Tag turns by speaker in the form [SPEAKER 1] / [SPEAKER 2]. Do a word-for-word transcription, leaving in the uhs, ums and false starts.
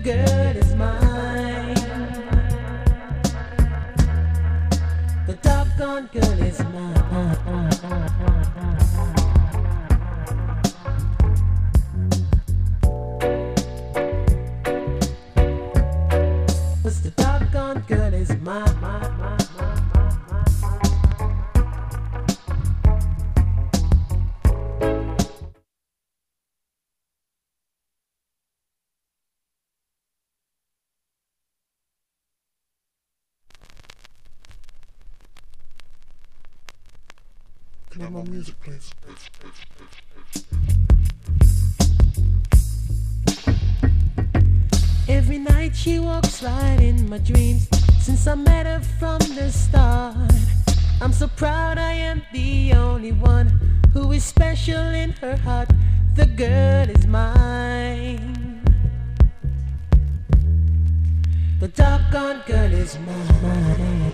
[SPEAKER 1] girl is mine. The doggone girl is mine. Cause the doggone girl is mine, mine, mine, mine, mine, mine.
[SPEAKER 2] Can I have more music, please?
[SPEAKER 1] Every night she walks right in my dreams. Since I met her from the start, I'm so proud I am the only one who is special in her heart. The girl is mine. The doggone girl is mine.